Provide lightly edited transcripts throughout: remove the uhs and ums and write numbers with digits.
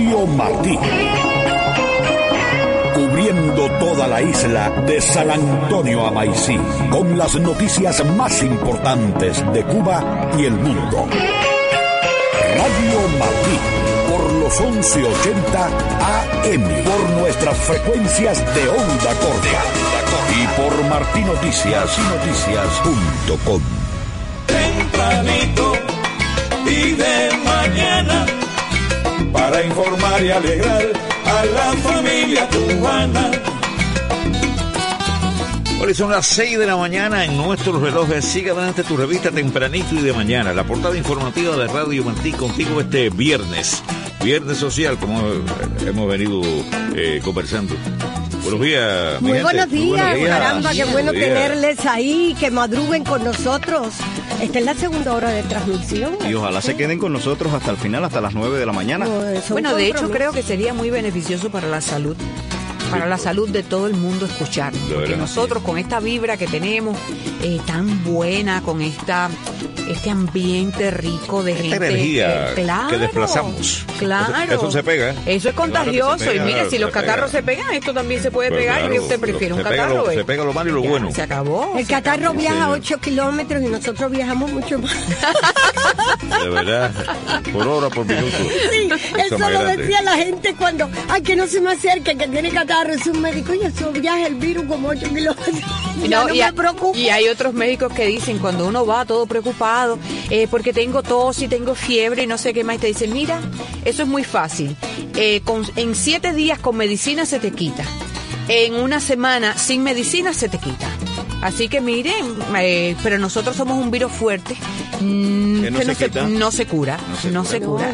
Radio Martí. Cubriendo toda la isla de San Antonio a Maicí, con las noticias más importantes de Cuba y el mundo. Radio Martí, por los 1180 AM, por nuestras frecuencias de onda corta y por martinoticias.com. Tempranito y de mañana, para informar y alegrar a la familia cubana. Hoy son las 6 de la mañana en nuestros relojes. Siga adelante tu revista Tempranito y de mañana, la portada informativa de Radio Martí, contigo este viernes social, como hemos venido conversando. Buenos días, muy buenos días, caramba, qué bueno tenerles ahí, que madruguen con nosotros. Esta es la segunda hora de transmisión. Y ojalá se queden con nosotros hasta el final, hasta las 9 de la mañana. Bueno, de hecho creo que sería muy beneficioso para la salud. Para la salud de todo el mundo escuchar. Porque nosotros con esta vibra que tenemos tan buena, con este ambiente rico de gente, energía claro, que desplazamos. Claro. Eso se pega. Eso es contagioso. Claro pega, y mire, si los catarros se pegan, esto también se puede pegar. Claro, ¿Y usted prefiere un catarro? Se pega lo malo y lo bueno. Se acabó. El catarro viaja 8 kilómetros y nosotros viajamos mucho más. De verdad, por hora, por minuto. Sí, eso lo decía la gente cuando, ay, que no se me acerque, que tiene catarro. Es un médico, y eso viaja el virus como 8 kilómetros. No me preocupa. Y hay otros médicos que dicen, cuando uno va todo preocupado, porque tengo tos y tengo fiebre y no sé qué más, te dicen, mira, eso es muy fácil. En 7 días con medicina se te quita. En una semana sin medicina se te quita. Así que miren, pero nosotros somos un virus fuerte. Que no se cura. No se cura.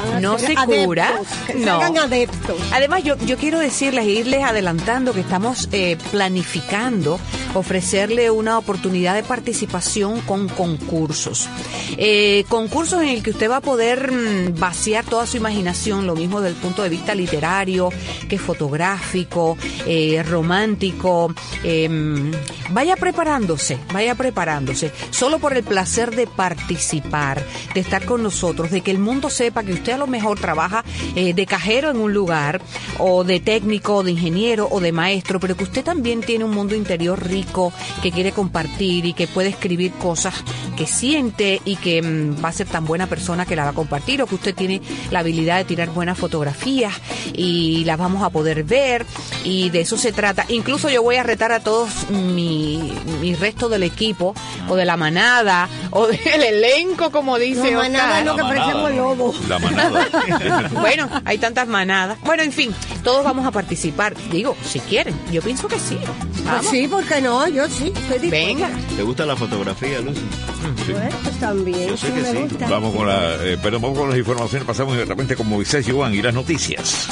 Además, yo quiero decirles, irles adelantando que estamos planificando ofrecerle una oportunidad de participación con concursos. Concursos en el que usted va a poder vaciar toda su imaginación, lo mismo desde el punto de vista literario, que fotográfico, romántico. Vaya preparándose, solo por el placer de participar, de estar con nosotros, de que el mundo sepa que usted a lo mejor trabaja de cajero en un lugar, o de técnico, o de ingeniero, o de maestro, pero que usted también tiene un mundo interior rico, que quiere compartir y que puede escribir cosas que siente y que va a ser tan buena persona que la va a compartir, o que usted tiene la habilidad de tirar buenas fotografías y las vamos a poder ver, y de eso se trata. Incluso yo voy a retar a todos mi resto del equipo, o de la manada, o del elenco, como dice la manada, lo que parecemos lobos. La manada. Bueno, hay tantas manadas. Bueno, en fin, todos vamos a participar. Digo, si quieren, yo pienso que sí. Pues sí, ¿por qué no? Yo sí, estoy dispuesta. Venga. ¿Te gusta la fotografía, Lucy? Sí. Pues también, yo sé sí que me sí. gusta. Vamos con las informaciones, pasamos de repente con Moisés Joan y las noticias.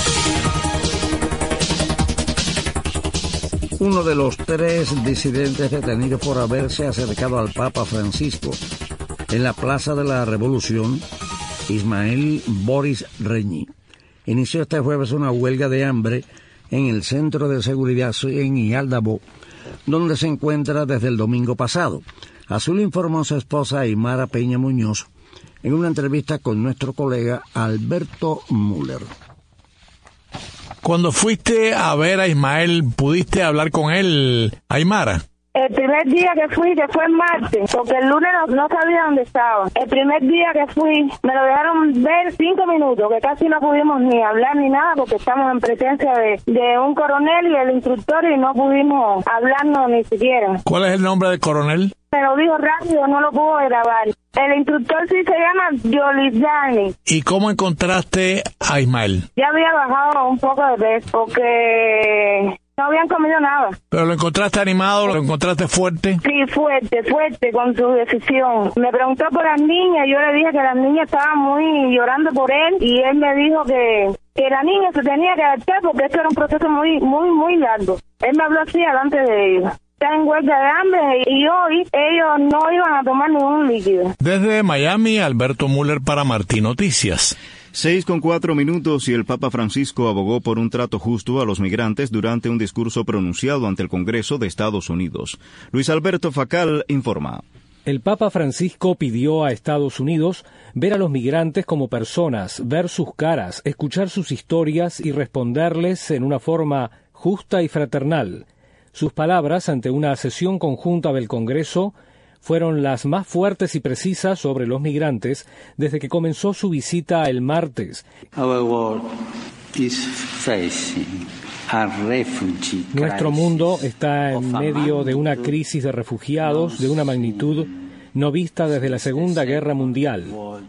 Uno de los 3 disidentes detenidos por haberse acercado al Papa Francisco en la Plaza de la Revolución, Ismael Boris Reñi, inició este jueves una huelga de hambre en el Centro de Seguridad en Ialdabó, donde se encuentra desde el domingo pasado. Así lo informó su esposa Aymara Peña Muñoz en una entrevista con nuestro colega Alberto Müller. Cuando fuiste a ver a Ismael, ¿pudiste hablar con él, Aymara? El primer día que fui, que fue el martes, porque el lunes no sabía dónde estaba. El primer día que fui, me lo dejaron ver 5 minutos, que casi no pudimos ni hablar ni nada, porque estamos en presencia de un coronel y el instructor, y no pudimos hablarnos ni siquiera. ¿Cuál es el nombre del coronel? Me lo dijo rápido, no lo puedo grabar. El instructor sí se llama Yolizani. ¿Y cómo encontraste a Ismael? Ya había bajado un poco de peso, porque no habían comido nada. ¿Pero lo encontraste animado, lo encontraste fuerte? Sí, fuerte con su decisión. Me preguntó por las niñas, yo le dije que las niñas estaban muy llorando por él, y él me dijo que la niña se tenía que adaptar porque esto era un proceso muy largo. Él me habló así delante de ellos. Están en huelga de hambre y hoy ellos no iban a tomar ningún líquido. Desde Miami, Alberto Müller para Martí Noticias. 6:04 y el Papa Francisco abogó por un trato justo a los migrantes durante un discurso pronunciado ante el Congreso de Estados Unidos. Luis Alberto Facal informa. El Papa Francisco pidió a Estados Unidos ver a los migrantes como personas, ver sus caras, escuchar sus historias y responderles en una forma justa y fraternal. Sus palabras ante una sesión conjunta del Congreso fueron las más fuertes y precisas sobre los migrantes desde que comenzó su visita el martes. Nuestro mundo está en medio de una crisis de refugiados de una magnitud no vista desde la Segunda Guerra Mundial.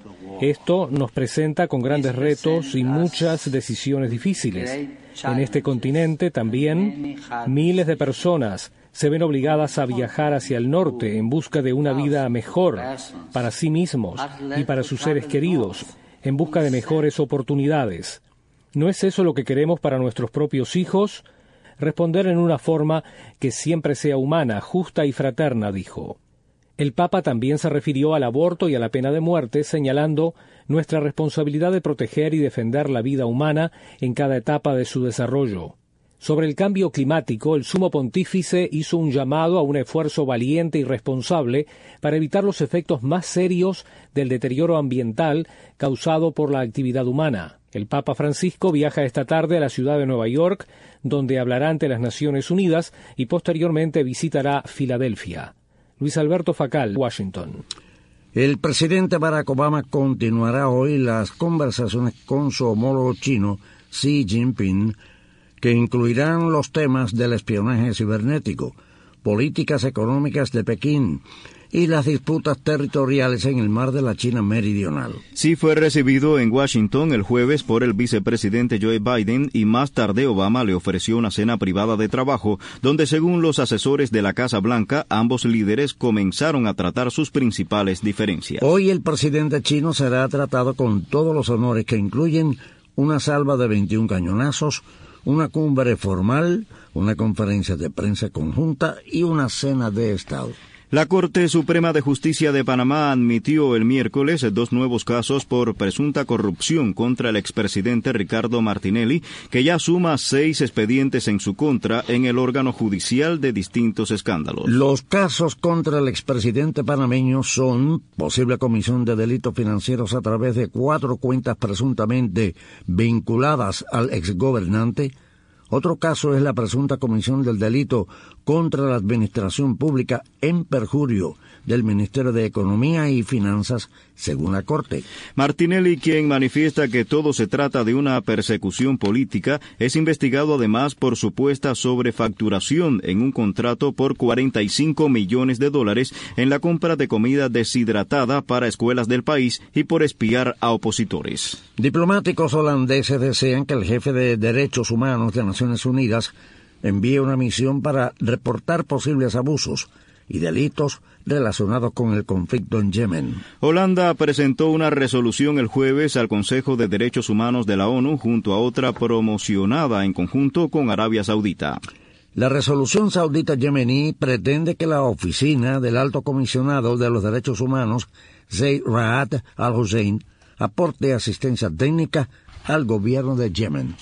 Esto nos presenta con grandes retos y muchas decisiones difíciles. En este continente también miles de personas se ven obligadas a viajar hacia el norte en busca de una vida mejor para sí mismos y para sus seres queridos, en busca de mejores oportunidades. ¿No es eso lo que queremos para nuestros propios hijos? Responder en una forma que siempre sea humana, justa y fraterna, dijo. El Papa también se refirió al aborto y a la pena de muerte, señalando nuestra responsabilidad de proteger y defender la vida humana en cada etapa de su desarrollo. Sobre el cambio climático, el Sumo Pontífice hizo un llamado a un esfuerzo valiente y responsable para evitar los efectos más serios del deterioro ambiental causado por la actividad humana. El Papa Francisco viaja esta tarde a la ciudad de Nueva York, donde hablará ante las Naciones Unidas y posteriormente visitará Filadelfia. Luis Alberto Facal, Washington. El presidente Barack Obama continuará hoy las conversaciones con su homólogo chino, Xi Jinping, que incluirán los temas del espionaje cibernético, políticas económicas de Pekín y las disputas territoriales en el mar de la China Meridional. Sí fue recibido en Washington el jueves por el vicepresidente Joe Biden y más tarde Obama le ofreció una cena privada de trabajo donde, según los asesores de la Casa Blanca, ambos líderes comenzaron a tratar sus principales diferencias. Hoy el presidente chino será tratado con todos los honores que incluyen una salva de 21 cañonazos, una cumbre formal, una conferencia de prensa conjunta y una cena de Estado. La Corte Suprema de Justicia de Panamá admitió el miércoles 2 nuevos casos por presunta corrupción contra el expresidente Ricardo Martinelli, que ya suma 6 expedientes en su contra en el órgano judicial de distintos escándalos. Los casos contra el expresidente panameño son posible comisión de delitos financieros a través de 4 cuentas presuntamente vinculadas al exgobernante. Otro caso es la presunta comisión del delito contra la administración pública en perjurio del Ministerio de Economía y Finanzas, según la Corte. Martinelli, quien manifiesta que todo se trata de una persecución política, es investigado además por supuesta sobrefacturación en un contrato por $45 millones en la compra de comida deshidratada para escuelas del país y por espiar a opositores. Diplomáticos holandeses desean que el jefe de Derechos Humanos de Naciones Unidas envíe una misión para reportar posibles abusos y delitos relacionados con el conflicto en Yemen. Holanda presentó una resolución el jueves al Consejo de Derechos Humanos de la ONU junto a otra promocionada en conjunto con Arabia Saudita. La resolución saudita yemení pretende que la oficina del Alto Comisionado de los Derechos Humanos, Zeid Ra'ad al-Hussein, aporte asistencia técnica al gobierno de Yemen.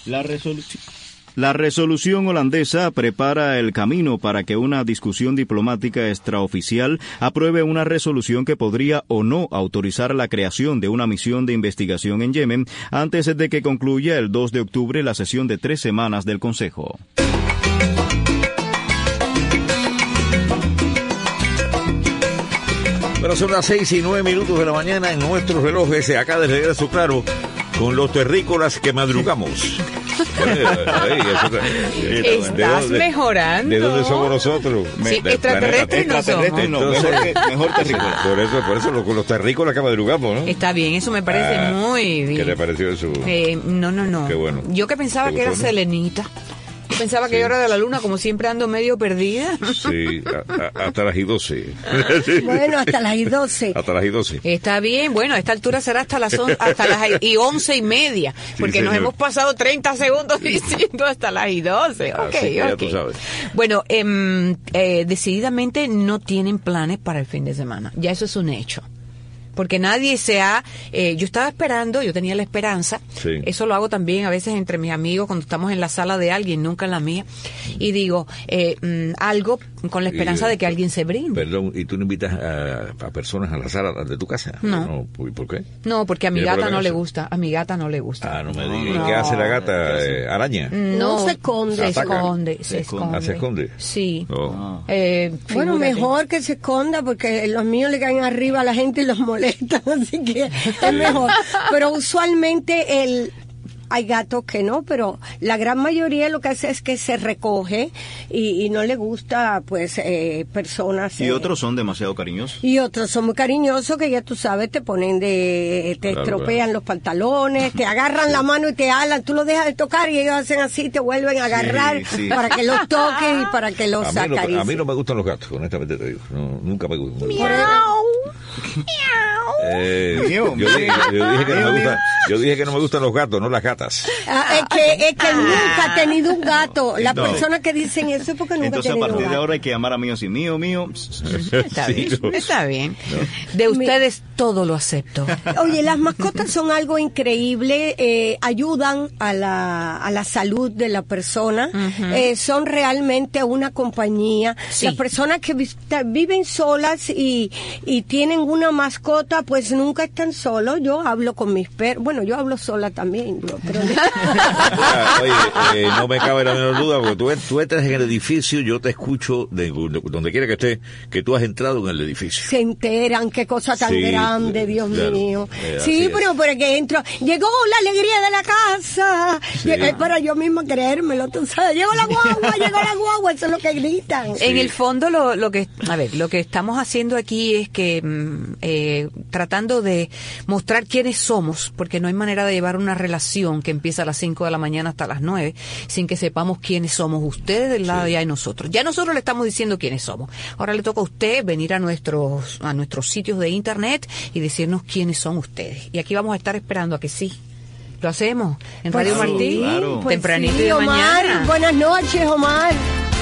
La resolución holandesa prepara el camino para que una discusión diplomática extraoficial apruebe una resolución que podría o no autorizar la creación de una misión de investigación en Yemen antes de que concluya el 2 de octubre la sesión de 3 semanas del Consejo. Bueno, son las 6:09 de la mañana en nuestros relojes, acá de regreso, claro, con los terrícolas que madrugamos. Estás mejorando. ¿De dónde somos nosotros? Sí, extraterrestres no somos. Mejor terrícola. Por eso los terrícolas que madrugamos, ¿no? Está bien, eso me parece muy bien. ¿Qué te pareció eso? No. Qué bueno. Yo que pensaba que era Selenita. Pensaba que yo era de la luna, como siempre ando medio perdida. Sí, hasta las 12. Bueno, hasta las 12. Hasta las 12. Está bien, bueno, a esta altura será hasta las 11:30, porque nos hemos pasado 30 segundos diciendo hasta las 12. Okay. Ya tú sabes. Bueno, decididamente no tienen planes para el fin de semana. Ya eso es un hecho. porque nadie yo estaba esperando, yo tenía la esperanza, eso lo hago también a veces entre mis amigos cuando estamos en la sala de alguien, nunca en la mía, y digo algo con la esperanza de que alguien se brinde. Perdón, ¿y tú no invitas a personas a la sala de tu casa? No. ¿Por qué? No, porque a mi gata no le gusta, a mi gata no le gusta. Ah, no me digas. ¿Y qué hace la gata? ¿Araña? No, se esconde. ¿Se esconde? Sí. Oh. Bueno, mejor que se esconda porque los míos le caen arriba a la gente y los molestan, así que es mejor. Pero usualmente hay gatos que no, pero la gran mayoría lo que hace es que se recoge y no le gusta, pues, personas. Y otros son demasiado cariñosos. Y otros son muy cariñosos que ya tú sabes, te ponen te estropean los pantalones, te agarran la mano y te alan, tú los dejas de tocar y ellos hacen así, te vuelven a agarrar para que los toques y para que los acaricien. A mí no me gustan los gatos, honestamente te digo. No, nunca me gustan. Yo dije que no me gustan los gatos, no las gatas. Es que nunca ha tenido un gato. Las personas que dicen eso es porque nunca ha tenido un gato. Entonces a partir de ahora hay que llamar a mío así, mío. Está bien. No. De ustedes todo lo acepto. Oye, las mascotas son algo increíble, ayudan a la salud de la persona, son realmente una compañía. Sí. Las personas que viven solas y tienen una mascota, pues nunca están solos. Yo hablo con mis perros, bueno, yo hablo sola también, pero... Oye, no me cabe la menor duda, porque tú entras en el edificio, yo te escucho de donde quiera que estés, que tú has entrado en el edificio. Se enteran, qué cosa tan grande, Dios mío. Sí, pero que entro, llegó la alegría de la casa, es para yo misma creérmelo, tú sabes, llegó la guagua, eso es lo que gritan. En el fondo lo que estamos haciendo aquí es que tratando de mostrar quiénes somos, porque no hay manera de llevar una relación que empieza a las 5 de la mañana hasta las 9 sin que sepamos quiénes somos ustedes del lado de allá y nosotros. Ya nosotros le estamos diciendo quiénes somos. Ahora le toca a usted venir a nuestros sitios de internet y decirnos quiénes son ustedes. Y aquí vamos a estar esperando a que sí. ¿Lo hacemos? En Radio Martí, claro. Tempranito y de Omar, mañana. Buenas noches, Omar.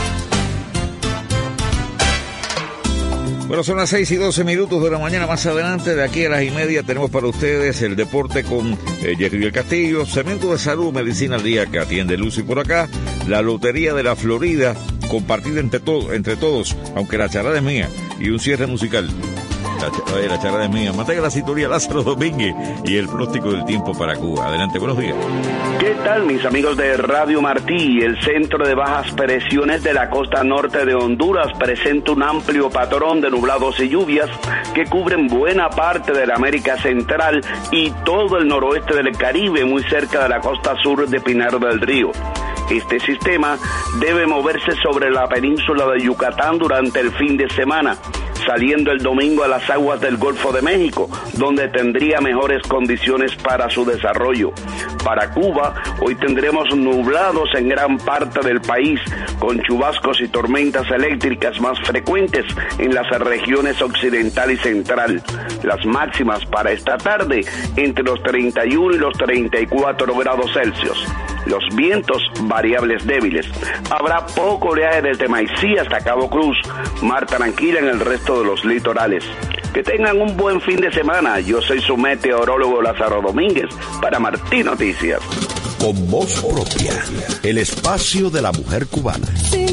Bueno, son las 6:12 de la mañana. Más adelante, de aquí a las 1:30, tenemos para ustedes el deporte con Jerry del Castillo, Cemento de Salud, Medicina al Día, que atiende Lucy por acá, la Lotería de la Florida, compartida entre todos, aunque la charada es mía, y un cierre musical. La charada es mía. Mantenga la sintonía, Lázaro Domínguez, y el pronóstico del tiempo para Cuba. Adelante, buenos días. ¿Qué tal, mis amigos de Radio Martí? El centro de bajas presiones de la costa norte de Honduras presenta un amplio patrón de nublados y lluvias que cubren buena parte de la América Central y todo el noroeste del Caribe, muy cerca de la costa sur de Pinar del Río. Este sistema debe moverse sobre la península de Yucatán durante el fin de semana, saliendo el domingo a las aguas del Golfo de México, donde tendría mejores condiciones para su desarrollo. Para Cuba, hoy tendremos nublados en gran parte del país, con chubascos y tormentas eléctricas más frecuentes en las regiones occidental y central. Las máximas para esta tarde entre los 31 y los 34 grados Celsius. Los vientos variables débiles. Habrá poco oleaje desde Maicí hasta Cabo Cruz, mar tranquila en el resto de los litorales. Que tengan un buen fin de semana. Yo soy su meteorólogo Lázaro Domínguez para Martí Noticias. Con voz propia, el espacio de la mujer cubana.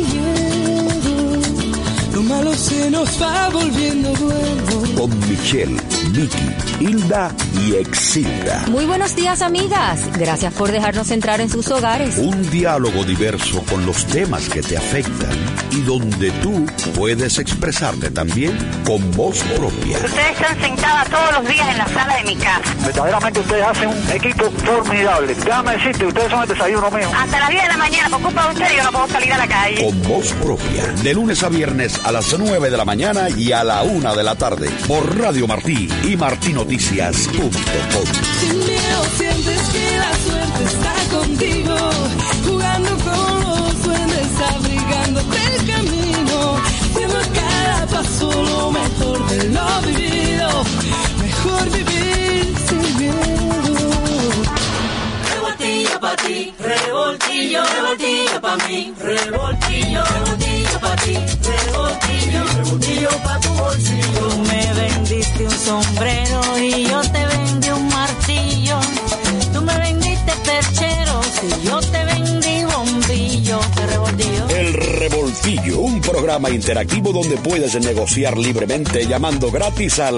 Lo malo se nos va volviendo bueno. Con Michelle, Vicky, Hilda y Exilda. Muy buenos días, amigas. Gracias por dejarnos entrar en sus hogares. Un diálogo diverso con los temas que te afectan y donde tú puedes expresarte también con voz propia. Ustedes están sentadas todos los días en la sala de mi casa. Verdaderamente ustedes hacen un equipo formidable. Déjame decirte, ustedes son el desayuno mío. Hasta las 10 de la mañana, por culpa de ustedes, yo no puedo salir a la calle. Con voz propia, de lunes a viernes a las 9 de la mañana y a la 1 de la tarde, por Radio Martí y martinoticias.com. Sin miedo sientes que la suerte está contigo, jugando con los duendes, abrigándote el camino, siendo a cada paso lo mejor de lo vivido, mejor vivir sin miedo. Revoltillo pa' ti, revoltillo, revoltillo pa' pa' mí, revoltillo, revoltillo pa' ti, revoltillo, revoltillo pa' tu bolsillo. Tú me vendiste un sombrero y yo te vendí un martillo. Tú me vendiste percheros y yo te vendí bombillo. Revoltillo. El Revoltillo, un programa interactivo donde puedes negociar libremente llamando gratis al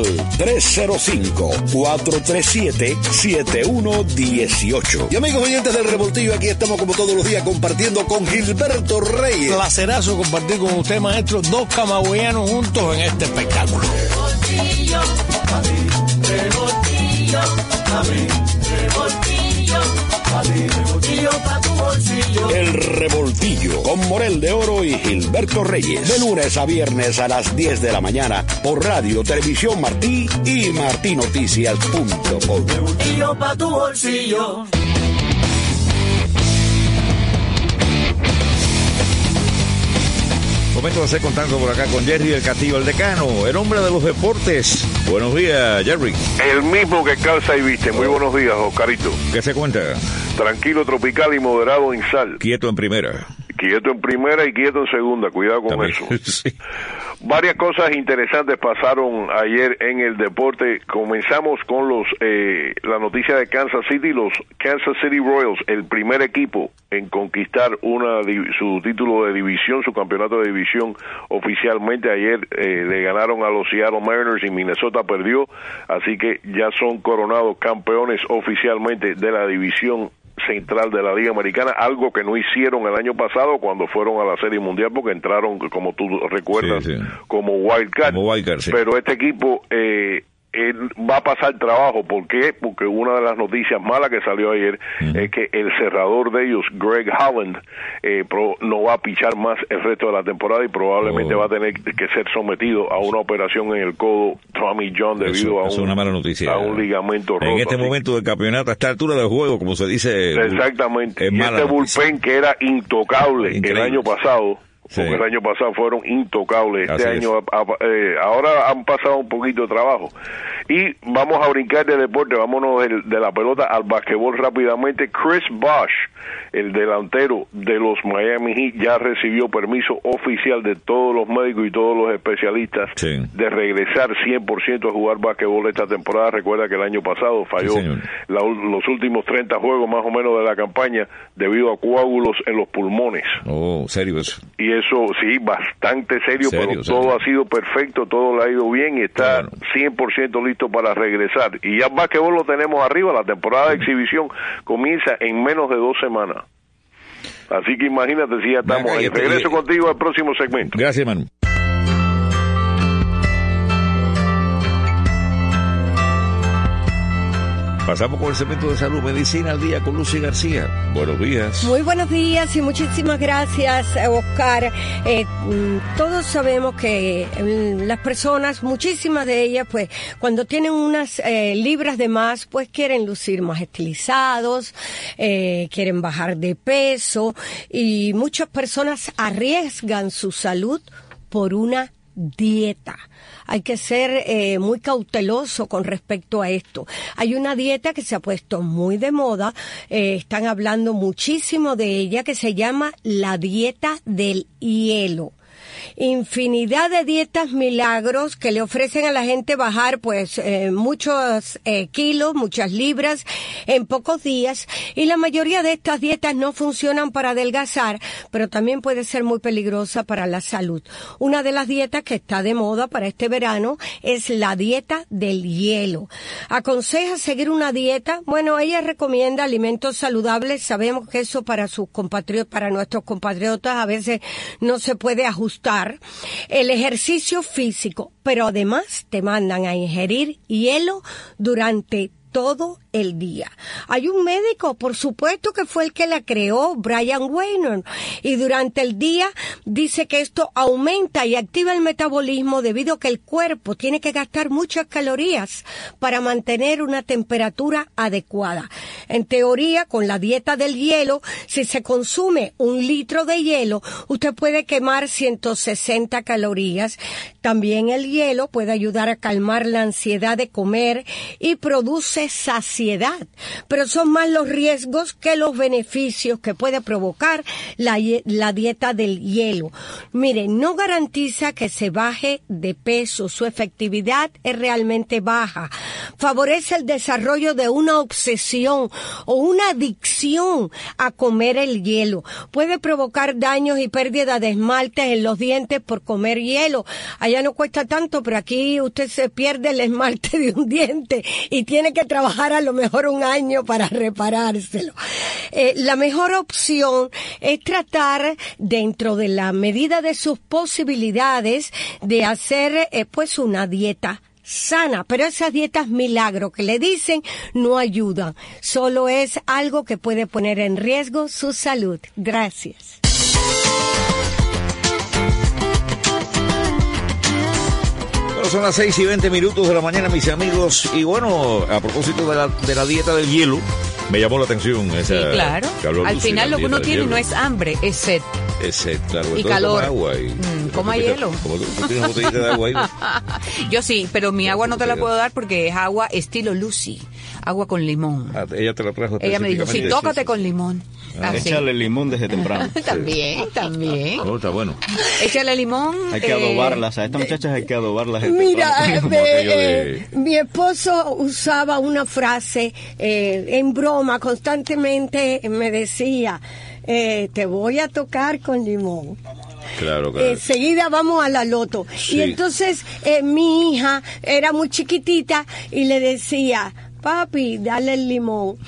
305-437-7118. Y amigos oyentes del Revoltillo, aquí estamos como todos los días compartiendo con Gilberto Reyes. Placerazo compartir con usted, maestro, dos camagüeyanos juntos en este espectáculo. Revoltillo, a mí, revoltillo, a mí, revoltillo, a mí, revoltillo pa' tu bolsillo. El Revoltillo con Morel de Oro y Gilberto Reyes. De lunes a viernes a las 10 de la mañana por Radio Televisión Martí y martinoticias.com. Revoltillo pa' tu bolsillo. Momento de hacer contacto por acá con Jerry del Castillo, el decano, el hombre de los deportes. Buenos días, Jerry. El mismo que calza y viste. Muy buenos días, Oscarito. ¿Qué se cuenta? Tranquilo, tropical y moderado en sal. Quieto en primera. Quieto en primera y quieto en segunda. Cuidado con También. eso. Sí. Varias cosas interesantes pasaron ayer en el deporte. Comenzamos con la noticia de Kansas City, los Kansas City Royals, el primer equipo en conquistar su título de división, su campeonato de división oficialmente. Ayer le ganaron a los Seattle Mariners y Minnesota perdió, así que ya son coronados campeones oficialmente de la división central de la Liga Americana, algo que no hicieron el año pasado cuando fueron a la Serie Mundial, porque entraron, como tú recuerdas, sí. como wild card, sí. Pero este equipo va a pasar trabajo. ¿Por qué? Porque una de las noticias malas que salió ayer es que el cerrador de ellos, Greg Holland, no va a pichar más el resto de la temporada y probablemente va a tener que ser sometido a una operación en el codo Tommy John debido a una mala noticia. A un ligamento roto. En este momento del campeonato, a esta altura del juego, como se dice. Exactamente. Es y mala este noticia. bullpen que era intocable Increíble. el año pasado. Sí. Porque el año pasado fueron intocables. Este Así año ahora han pasado un poquito de trabajo. Y vamos a brincar de deporte, vámonos de la pelota al basquetbol rápidamente. Chris Bosh, el delantero de los Miami Heat, ya recibió permiso oficial de todos los médicos y todos los especialistas de regresar 100% a jugar basquetbol esta temporada. Recuerda que el año pasado falló los últimos 30 juegos más o menos de la campaña debido a coágulos en los pulmones. Oh, serio eso. Y eso sí, bastante serio, pero todo ha sido perfecto, todo le ha ido bien y está 100% listo para regresar. Y ya el basquetbol lo tenemos arriba, la temporada de exhibición comienza en menos de 2 semanas. Así que imagínate si ya estamos ahí. Regreso contigo al próximo segmento. Gracias, Manu. Pasamos con el segmento de salud, medicina al día con Lucy García. Buenos días. Muy buenos días y muchísimas gracias, Oscar. Todos sabemos que las personas, muchísimas de ellas, pues, cuando tienen unas libras de más, pues quieren lucir más estilizados, quieren bajar de peso y muchas personas arriesgan su salud por una dieta. Hay que ser muy cauteloso con respecto a esto. Hay una dieta que se ha puesto muy de moda, están hablando muchísimo de ella, que se llama la dieta del hielo. Infinidad de dietas milagros que le ofrecen a la gente bajar pues muchos kilos, muchas libras en pocos días, y la mayoría de estas dietas no funcionan para adelgazar, pero también puede ser muy peligrosa para la salud. Una de las dietas que está de moda para este verano es la dieta del hielo. Aconseja seguir una dieta, bueno, ella recomienda alimentos saludables, sabemos que eso para sus compatriotas, para nuestros compatriotas a veces no se puede ajustar. El ejercicio físico, pero además te mandan a ingerir hielo durante todo el día. Hay un médico, por supuesto que fue el que la creó, Brian Weiner, y durante el día dice que esto aumenta y activa el metabolismo debido a que el cuerpo tiene que gastar muchas calorías para mantener una temperatura adecuada. En teoría, con la dieta del hielo, si se consume 1 litro de hielo, usted puede quemar 160 calorías. También el hielo puede ayudar a calmar la ansiedad de comer y produce es saciedad, pero son más los riesgos que los beneficios que puede provocar la dieta del hielo. Mire, no garantiza que se baje de peso, su efectividad es realmente baja. Favorece el desarrollo de una obsesión o una adicción a comer el hielo. Puede provocar daños y pérdida de esmaltes en los dientes por comer hielo. Allá no cuesta tanto, pero aquí usted se pierde el esmalte de un diente y tiene que trabajar a lo mejor un año para reparárselo. La mejor opción es tratar, dentro de la medida de sus posibilidades, de hacer pues una dieta sana, pero esas dietas milagro que le dicen no ayudan, solo es algo que puede poner en riesgo su salud. Gracias. Bueno, son las 6:20 de la mañana, mis amigos, y bueno, a propósito de la dieta del hielo, me llamó la atención esa. Sí, claro. Al final lo que uno tiene no es hambre, es sed. Es sed, claro. Y calor. Agua coma hielo. Como tú tienes una botellita de agua ahí. Yo sí, pero mi agua no te la puedo dar porque es agua estilo Lucy. Agua con limón. Ella te la trajo. Ella me dijo, sí, tócate con limón. Échale limón desde temprano. También. Oh, está bueno. Échale limón. Hay que adobarlas. A estas muchachas hay que adobarlas. Mira, mi esposo usaba una frase en broma constantemente, me decía, te voy a tocar con limón. Claro. Enseguida vamos a la loto. Sí. Y entonces mi hija era muy chiquitita y le decía, papi, dale el limón.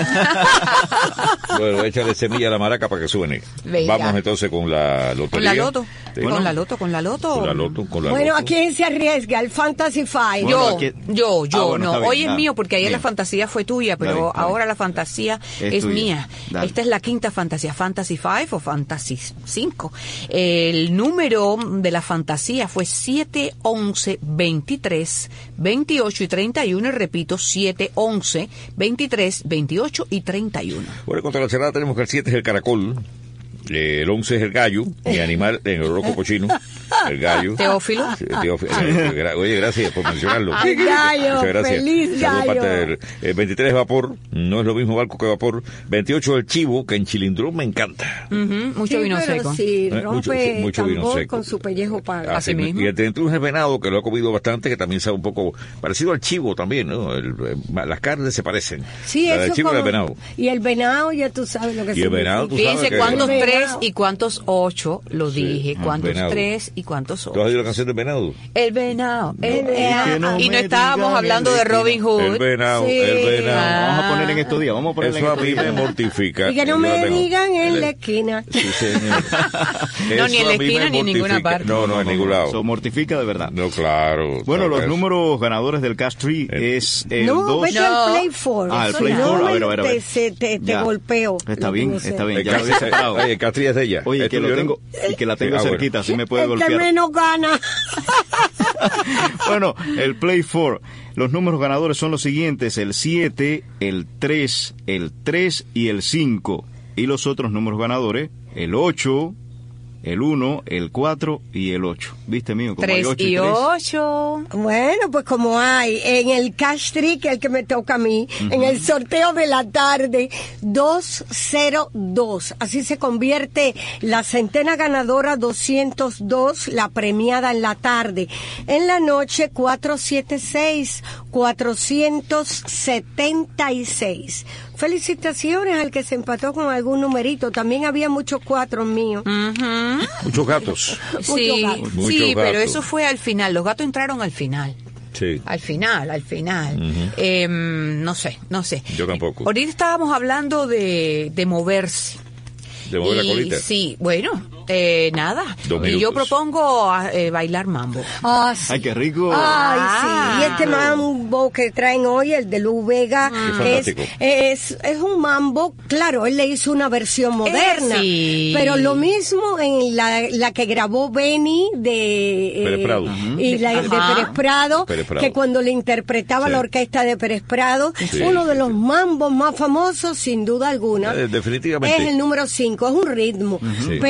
Bueno, échale semilla a la maraca para que suene. Venga. Vamos entonces con la lotería. Con la loto. Sí. Con la loto. Bueno, ¿a quién se arriesga? ¿El Fantasy Five? Yo, bueno, no. Hoy es mío porque ayer la fantasía fue tuya, pero ahora la fantasía es mía. Dale. Esta es la quinta fantasía, Fantasy 5 o Fantasy 5. El número de la fantasía fue 7, 11, 23, 28 y 31. Y repito, 7, 11, 23, 28 y 31. Bueno, contra la cerrada tenemos que el 7 es el caracol. El 11 es el gallo, mi animal, en el roco cochino, el gallo. Teófilo. Oye, gracias por mencionarlo. El gallo, muchas gracias. Feliz gallo. El 23 es vapor, no es lo mismo barco que vapor. 28 el chivo, que en Chilindrún me encanta. Mucho vino seco. Sí, rompe mucho vino seco. Con su pellejo para. Así mismo. Y el 31 es el venado, que lo he comido bastante, que también sabe un poco parecido al chivo también, ¿no? Las carnes se parecen. Sí, la eso del chivo y el venado. Y el venado, ya tú sabes lo que y el venado, tú sabes. Fíjense cuántos 3 y cuántos 8, lo dije. Cuántos 3 y cuántos 8. ¿Tú has oído la canción del venado? El venado. Y no estábamos hablando de Robin Hood. El venado. Vamos a poner en estos días. Vamos a poner eso a mí me mortifica. Y que no me digan en la esquina. Sí, señor. No, ni en la esquina ni en ninguna parte. No, en ningún lado. Eso mortifica de verdad. No, claro. Bueno, los números ganadores del Cash Tree es el 2. No, vete al Play 4. El Play 4. A ver. Te golpeo. Está bien. Ya lo había sacado. Oye, el Cash Tree es de ella. Oye, que lo tengo y que la tengo cerquita, así me puede golpear. El que menos gana. Bueno, el Play 4. Los números ganadores son los siguientes: el 7, el 3, el 3 y el 5. Y los otros números ganadores, el 8, el 1, el 4 y el 8. ¿Viste, mío? Como 3 hay 8 y 8. Bueno, pues como hay en el Cash Tree, que es el que me toca a mí, en el sorteo de la tarde, 202. Así se convierte la centena ganadora 202, la premiada en la tarde. En la noche, 476, 476. Felicitaciones al que se empató con algún numerito. También había muchos 4 míos. Muchos gatos. Sí, pero eso fue al final. Los gatos entraron al final. Sí. Al final. No sé. Yo tampoco. Ahorita estábamos hablando de moverse. ¿De mover la colita? Sí, bueno, nada. 2 y yo minutos. propongo bailar mambo. Ah, sí. ¡Ay, qué rico! Ay, sí. Y este mambo que traen hoy, el de Lu Vega, es un mambo, claro, él le hizo una versión moderna. Sí. Pero lo mismo en la que grabó Benny de Pérez Prado. Y la de Pérez Prado, que cuando le interpretaba la orquesta de Pérez Prado, uno de los mambos más famosos, sin duda alguna. Definitivamente. Es el número 5, es un ritmo. Sí, pero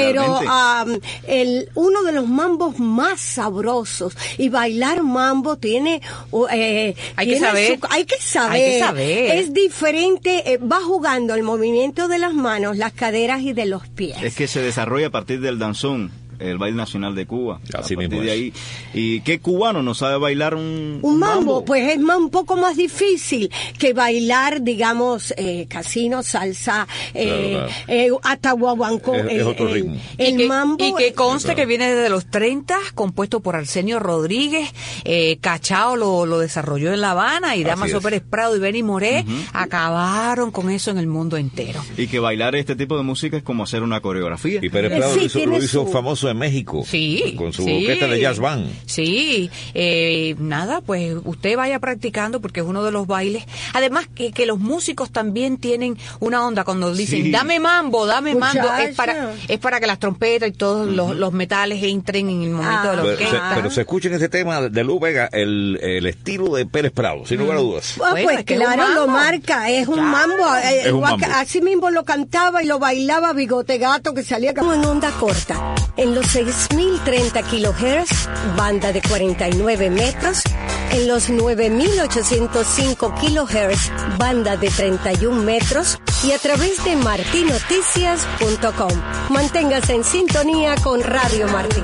uno de los mambos más sabrosos. Y bailar mambo tiene... Hay que saber. Hay que saber. Es diferente, va jugando el movimiento de las manos, las caderas y de los pies. Es que se desarrolla a partir del danzón, el baile nacional de Cuba. Así a partir mismo de ahí. ¿Y qué cubano no sabe bailar un mambo? Pues es un poco más difícil que bailar, digamos, casino, salsa, hasta guaguancó. Es otro ritmo. El mambo. Y que conste que viene desde los 30, compuesto por Arsenio Rodríguez. Cachao lo desarrolló en La Habana, y Damaso Pérez Prado y Benny Moré acabaron con eso en el mundo entero. Y que bailar este tipo de música es como hacer una coreografía. Y Pérez Prado lo hizo famoso en México. Sí. Con su orquesta de jazz band. Sí. Nada, pues usted vaya practicando, porque es uno de los bailes. Además que los músicos también tienen una onda cuando dicen dame mambo, es para que las trompetas y todos los metales entren en el momento de la orquesta. Pero se escucha en este tema de Lu Vega el estilo de Pérez Prado, sin lugar a dudas. Pues claro, lo marca, es un mambo. Así mismo lo cantaba y lo bailaba Bigote Gato, que salía como en onda corta. En los 6.030 kHz, banda de 49 metros. En los 9.805 kHz, banda de 31 metros. Y a través de martinoticias.com. Manténgase en sintonía con Radio Martín.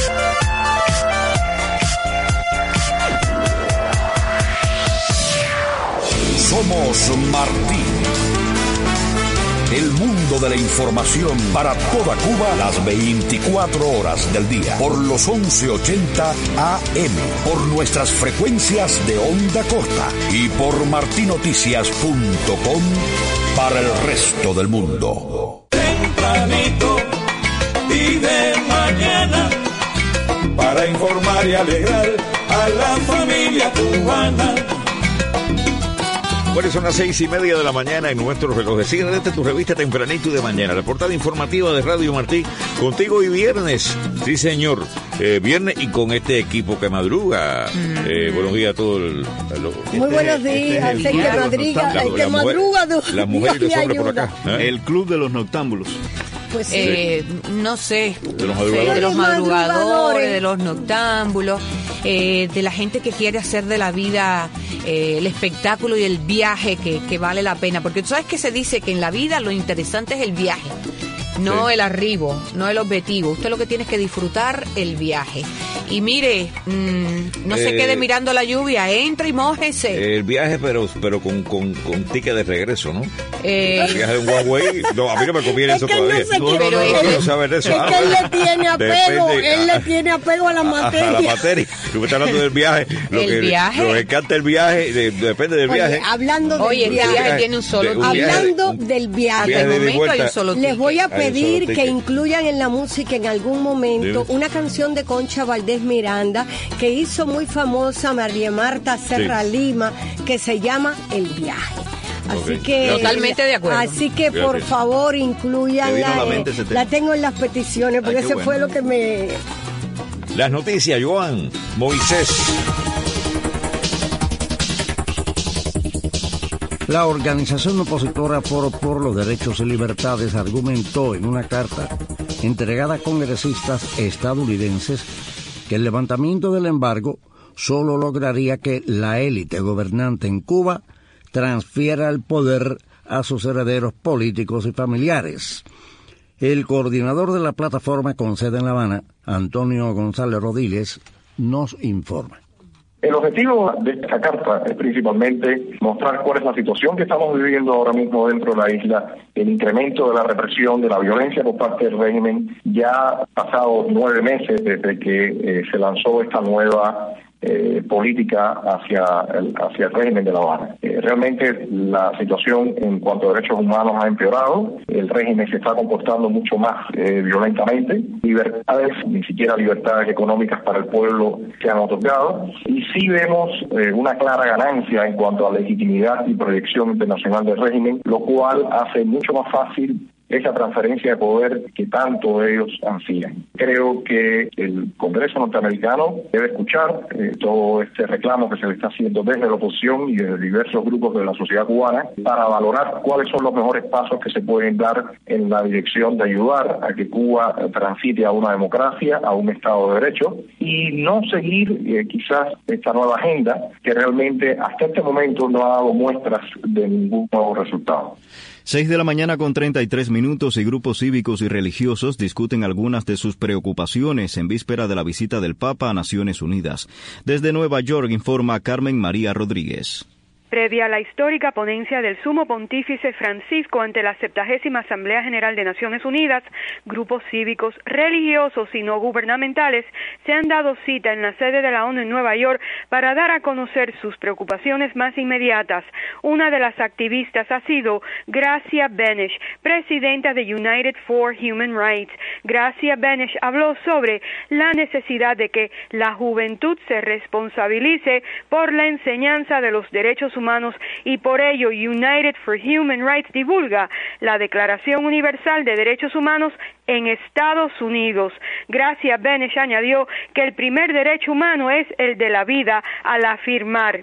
Somos Martín. El mundo de la información para toda Cuba las 24 horas del día. Por los 1180 AM. Por nuestras frecuencias de onda corta. Y por martinoticias.com para el resto del mundo. Tempranito y de mañana, para informar y alegrar a la familia cubana. Bueno, son las 6:30 de la mañana en nuestro reloj. Síguete tu revista tempranito y de mañana. La portada informativa de Radio Martí. Contigo hoy viernes. Sí, señor. Viernes y con este equipo que madruga. Buenos días a todos. Muy buenos días. El que madruga. Las mujeres y los hombres por acá. El club de los noctámbulos. Pues no sé, de los madrugadores, de los noctámbulos, de la gente que quiere hacer de la vida el espectáculo y el viaje que vale la pena, porque tú sabes que se dice que en la vida lo interesante es el viaje, no el arribo, no el objetivo. Usted lo que tiene es que disfrutar el viaje. Y mire, no se quede mirando la lluvia, entra y mójese. El viaje, pero con ticket de regreso, ¿no? El viaje de un one way, no, a mí no me conviene eso todavía. No saber de eso. Es que él le tiene apego a la materia. A la materia. Tú me estás hablando del viaje. Nos encanta el viaje, depende del viaje. Hablando del viaje. El viaje tiene un solo tiempo. Hablando del viaje. Hasta el momento hay un solo tiempo. Les voy a pedir que incluyan en la música en algún momento una canción de Concha Valdés Miranda que hizo muy famosa María Marta Serra Lima, que se llama El Viaje. Así que totalmente de acuerdo. Así que por favor incluyanla. La tengo en las peticiones porque ese fue lo que me... Las noticias, Joan Moisés. La organización opositora Foro por los Derechos y Libertades argumentó en una carta entregada a congresistas estadounidenses que el levantamiento del embargo solo lograría que la élite gobernante en Cuba transfiera el poder a sus herederos políticos y familiares. El coordinador de la plataforma con sede en La Habana, Antonio González Rodiles, nos informa. El objetivo de esta carta es principalmente mostrar cuál es la situación que estamos viviendo ahora mismo dentro de la isla, el incremento de la represión, de la violencia por parte del régimen. Ya pasados 9 meses desde que se lanzó esta nueva política hacia el régimen de La Habana. Realmente la situación en cuanto a derechos humanos ha empeorado, el régimen se está comportando mucho más violentamente, libertades, ni siquiera libertades económicas para el pueblo se han otorgado, y sí vemos una clara ganancia en cuanto a legitimidad y proyección internacional del régimen, lo cual hace mucho más fácil esa transferencia de poder que tanto ellos ansían. Creo que el Congreso norteamericano debe escuchar todo este reclamo que se le está haciendo desde la oposición y de diversos grupos de la sociedad cubana para valorar cuáles son los mejores pasos que se pueden dar en la dirección de ayudar a que Cuba transite a una democracia, a un Estado de Derecho, y no seguir quizás esta nueva agenda que realmente hasta este momento no ha dado muestras de ningún nuevo resultado. 6:33 a.m. y grupos cívicos y religiosos discuten algunas de sus preocupaciones en víspera de la visita del Papa a Naciones Unidas. Desde Nueva York informa Carmen María Rodríguez. Previa a la histórica ponencia del Sumo Pontífice Francisco ante la 70ª Asamblea General de Naciones Unidas, grupos cívicos, religiosos y no gubernamentales se han dado cita en la sede de la ONU en Nueva York para dar a conocer sus preocupaciones más inmediatas. Una de las activistas ha sido Gracia Benesch, presidenta de United for Human Rights. Gracia Benesch habló sobre la necesidad de que la juventud se responsabilice por la enseñanza de los derechos humanos y por ello United for Human Rights divulga la Declaración Universal de Derechos Humanos en Estados Unidos. Gracia Benesch añadió que el primer derecho humano es el de la vida al afirmar: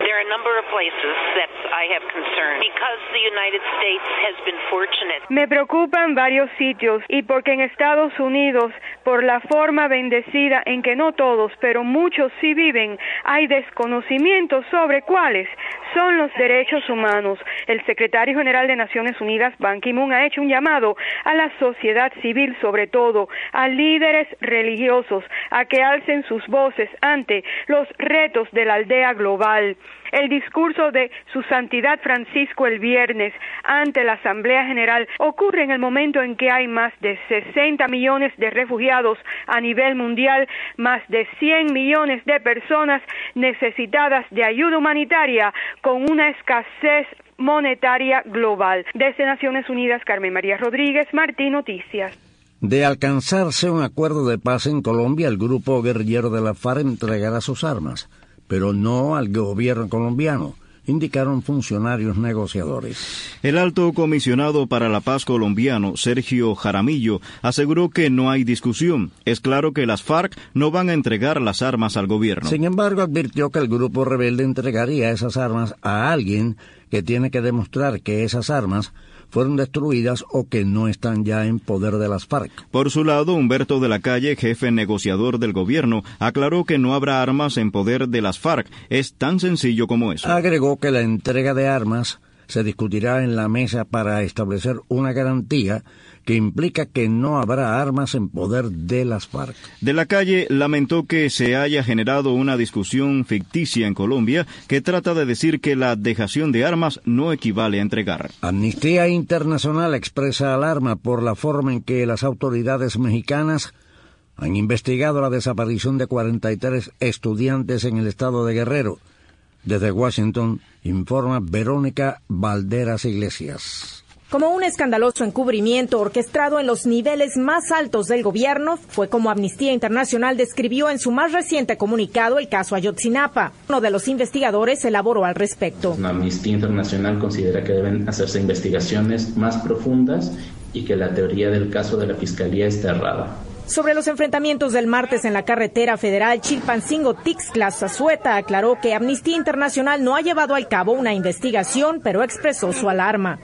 me preocupan varios sitios y porque en Estados Unidos, por la forma bendecida en que no todos, pero muchos sí viven, hay desconocimiento sobre cuáles son los derechos humanos. El secretario general de Naciones Unidas, Ban Ki-moon, ha hecho un llamado a la sociedad civil, sobre todo a líderes religiosos, a que alcen sus voces ante los retos de la aldea global. El discurso de Su Santidad Francisco el viernes ante la Asamblea General ocurre en el momento en que hay más de 60 millones de refugiados a nivel mundial, más de 100 millones de personas necesitadas de ayuda humanitaria con una escasez monetaria global. Desde Naciones Unidas, Carmen María Rodríguez, Martí Noticias. De alcanzarse un acuerdo de paz en Colombia, el grupo guerrillero de la FARC entregará sus armas, pero no al gobierno colombiano, indicaron funcionarios negociadores. El alto comisionado para la paz colombiano, Sergio Jaramillo, aseguró que no hay discusión. Es claro que las FARC no van a entregar las armas al gobierno. Sin embargo, advirtió que el grupo rebelde entregaría esas armas a alguien que tiene que demostrar que esas armas fueron destruidas o que no están ya en poder de las FARC. Por su lado, Humberto de la Calle, jefe negociador del gobierno, aclaró que no habrá armas en poder de las FARC. Es tan sencillo como eso. Agregó que la entrega de armas se discutirá en la mesa para establecer una garantía que implica que no habrá armas en poder de las FARC. De la Calle lamentó que se haya generado una discusión ficticia en Colombia que trata de decir que la dejación de armas no equivale a entregar. Amnistía Internacional expresa alarma por la forma en que las autoridades mexicanas han investigado la desaparición de 43 estudiantes en el estado de Guerrero. Desde Washington, informa Verónica Valderas Iglesias. Como un escandaloso encubrimiento orquestado en los niveles más altos del gobierno, fue como Amnistía Internacional describió en su más reciente comunicado el caso Ayotzinapa. Uno de los investigadores elaboró al respecto. La Amnistía Internacional considera que deben hacerse investigaciones más profundas y que la teoría del caso de la Fiscalía está errada. Sobre los enfrentamientos del martes en la carretera federal Chilpancingo-Tixtla-Zazueta, aclaró que Amnistía Internacional no ha llevado a cabo una investigación, pero expresó su alarma.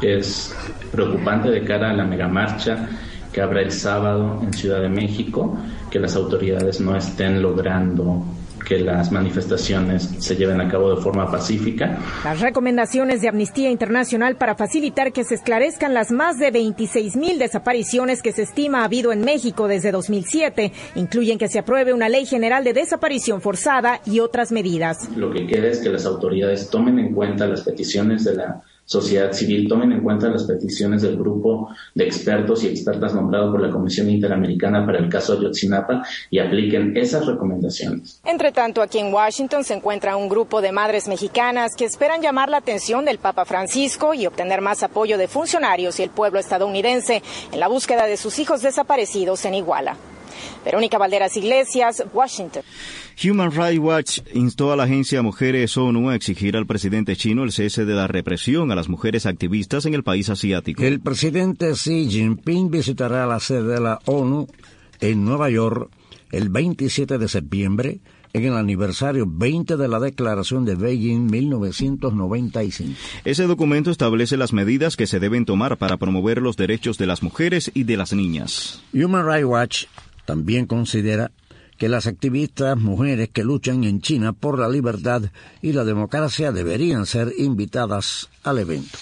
Es preocupante de cara a la megamarcha que habrá el sábado en Ciudad de México, que las autoridades no estén logrando que las manifestaciones se lleven a cabo de forma pacífica. Las recomendaciones de Amnistía Internacional para facilitar que se esclarezcan las más de 26,000 desapariciones que se estima ha habido en México desde 2007 incluyen que se apruebe una ley general de desaparición forzada y otras medidas. Lo que queda es que las autoridades tomen en cuenta las peticiones de la sociedad civil, tomen en cuenta las peticiones del grupo de expertos y expertas nombrado por la Comisión Interamericana para el caso Ayotzinapa y apliquen esas recomendaciones. Entre tanto, aquí en Washington se encuentra un grupo de madres mexicanas que esperan llamar la atención del Papa Francisco y obtener más apoyo de funcionarios y el pueblo estadounidense en la búsqueda de sus hijos desaparecidos en Iguala. Verónica Valderas Iglesias, Washington. Human Rights Watch instó a la agencia Mujeres ONU a exigir al presidente chino el cese de la represión a las mujeres activistas en el país asiático. El presidente Xi Jinping visitará la sede de la ONU en Nueva York el 27 de septiembre, en el aniversario 20 de la Declaración de Beijing 1995. Ese documento establece las medidas que se deben tomar para promover los derechos de las mujeres y de las niñas. Human Rights Watch también considera que las activistas mujeres que luchan en China por la libertad y la democracia deberían ser invitadas al evento.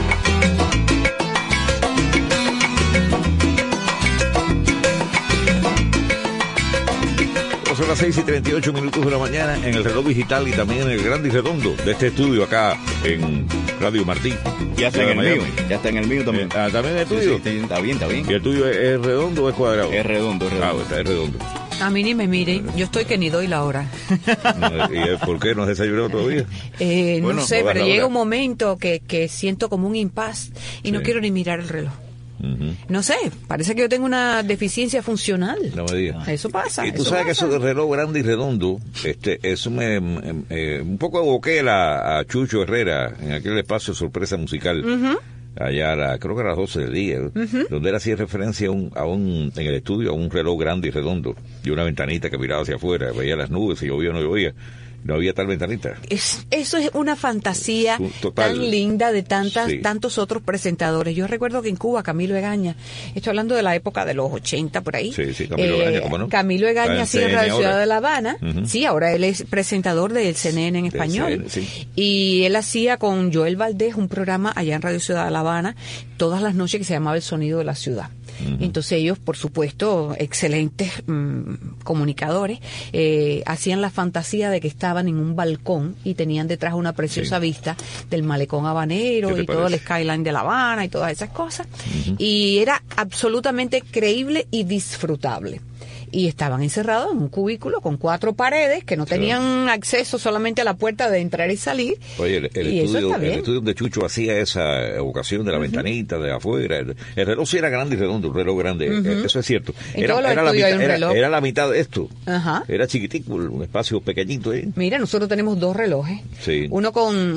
Son las 6:38 de la mañana en el reloj digital y también en el grande y redondo de este estudio acá en Radio Martí. Ya está en el mío, ya está en el mío también. ¿También el tuyo? Sí, está bien. ¿Y el tuyo es redondo o es cuadrado? Es redondo. Está es redondo. A mí ni me miren, yo estoy que ni doy la hora. ¿Y por qué no has desayunado todavía? No sé, pero llega un momento que siento como un impas y no quiero ni mirar el reloj. No sé, parece que yo tengo una deficiencia funcional. No me digas. Eso pasa. Y tú sabes que eso del reloj grande y redondo, eso me un poco evoqué a Chucho Herrera en aquel espacio sorpresa musical. Allá creo que a las 12 del día, donde él hacía referencia en el estudio a un reloj grande y redondo y una ventanita que miraba hacia afuera, veía las nubes, si llovía o no llovía. No había tal ventanita. Eso es una fantasía tan linda de tantos otros presentadores. Yo recuerdo que en Cuba, Camilo Egaña, estoy hablando de la época de los 80 por ahí. Sí, Camilo Egaña, ¿cómo no? Camilo Egaña hacía en Radio Ciudad de La Habana. Sí, ahora él es presentador del CNN en español. Y él hacía con Joel Valdés un programa allá en Radio Ciudad de La Habana todas las noches que se llamaba El Sonido de la Ciudad. Entonces ellos, por supuesto, excelentes comunicadores, hacían la fantasía de que estaban en un balcón y tenían detrás una preciosa vista del malecón habanero y todo el skyline de La Habana y todas esas cosas. Y era absolutamente creíble y disfrutable. Y estaban encerrados en un cubículo con 4 paredes que no tenían acceso solamente a la puerta de entrar y salir. Oye, el estudio donde Chucho hacía esa evocación de la ventanita de afuera, el reloj sí era grande y redondo, un reloj grande, eso es cierto. Era la mitad de esto. Era chiquitico, un espacio pequeñito ahí. Mira, nosotros tenemos 2 relojes. Sí. Uno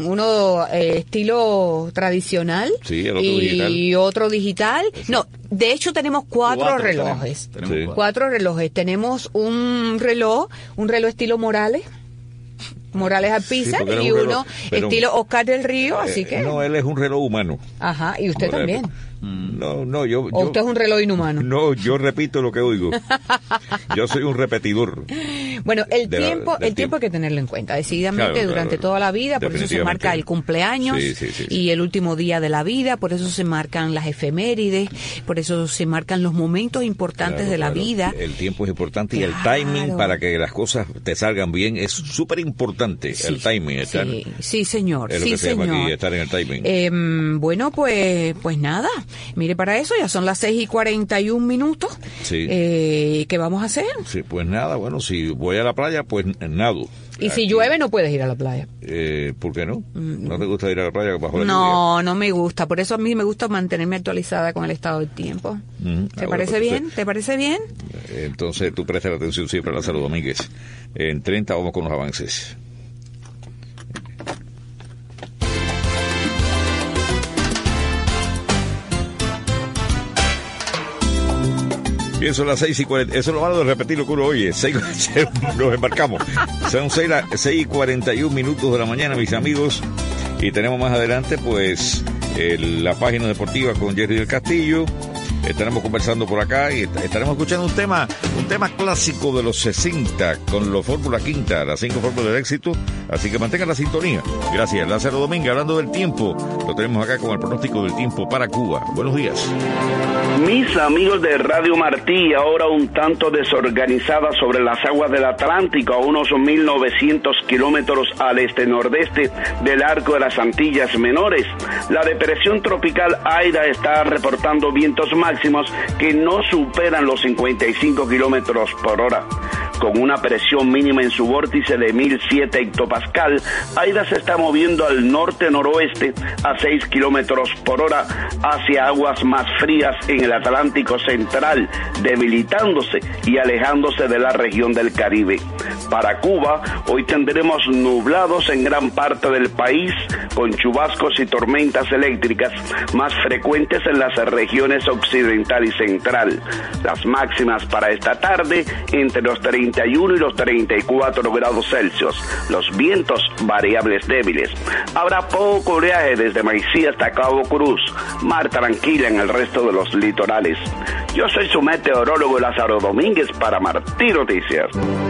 estilo tradicional y otro digital. No, de hecho tenemos 4 relojes. Tenemos 4 relojes. Tenemos un reloj estilo Morales Alpizar y uno estilo Oscar del Río, así que... No, él es un reloj humano. Ajá, y usted también. No, yo... ¿O usted es un reloj inhumano? No, yo repito lo que oigo. Yo soy un repetidor. Bueno, el tiempo hay que tenerlo en cuenta, decididamente durante toda la vida, por eso se marca el cumpleaños y el último día de la vida, por eso se marcan las efemérides, por eso se marcan los momentos importantes de la vida. El tiempo es importante y el timing para que las cosas te salgan bien es súper importante, el timing. Sí, señor. Es lo que se llama aquí, estar en el timing. Bueno, pues nada. Mire, para eso ya son las 6:41. ¿Qué vamos a hacer? Sí, pues nada, bueno, si voy a la playa, pues nado. Y si llueve, no puedes ir a la playa. ¿Por qué no? ¿No te gusta ir a la playa bajo la lluvia? No me gusta. Por eso a mí me gusta mantenerme actualizada con el estado del tiempo. ¿Te parece bien? ¿Te parece bien? Entonces tú prestas atención siempre a Lázaro Domínguez. En 30 vamos con los avances. Bien, son las 6:40. Eso es lo malo de repetir lo que uno oye. Nos embarcamos. Son 6:41 de la mañana, mis amigos. Y tenemos más adelante, pues, la página deportiva con Jerry del Castillo. Estaremos conversando por acá y estaremos escuchando un tema clásico de los 60 con los Fórmula Quinta, las 5 fórmulas del éxito. Así que mantengan la sintonía. Gracias. Lázaro Domínguez, hablando del tiempo. Lo tenemos acá con el pronóstico del tiempo para Cuba. Buenos días. Mis amigos de Radio Martí, ahora un tanto desorganizada sobre las aguas del Atlántico, a unos 1.900 kilómetros al este-nordeste del arco de las Antillas Menores. La depresión tropical Aida está reportando vientos máximos que no superan los 55 kilómetros por hora. con una presión mínima en su vórtice de 1007 hectopascal, Aida se está moviendo al norte-noroeste a 6 kilómetros por hora hacia aguas más frías en el Atlántico Central, debilitándose y alejándose de la región del Caribe. Para Cuba, hoy tendremos nublados en gran parte del país, con chubascos y tormentas eléctricas más frecuentes en las regiones occidental y central. Las máximas para esta tarde entre los 31 y los 34 grados Celsius. Los vientos variables débiles. Habrá poco oleaje desde Maicí hasta Cabo Cruz. Mar tranquila en el resto de los litorales. Yo soy su meteorólogo Lázaro Domínguez para Martí Noticias.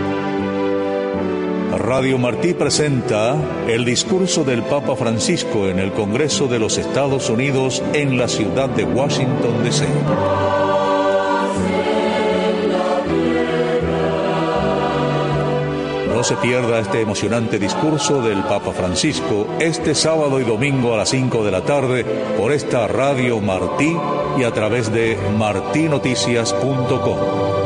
Radio Martí presenta el discurso del Papa Francisco en el Congreso de los Estados Unidos en la ciudad de Washington, D.C. No se pierda este emocionante discurso del Papa Francisco este sábado y domingo a las 5 de la tarde por esta Radio Martí y a través de martinoticias.com.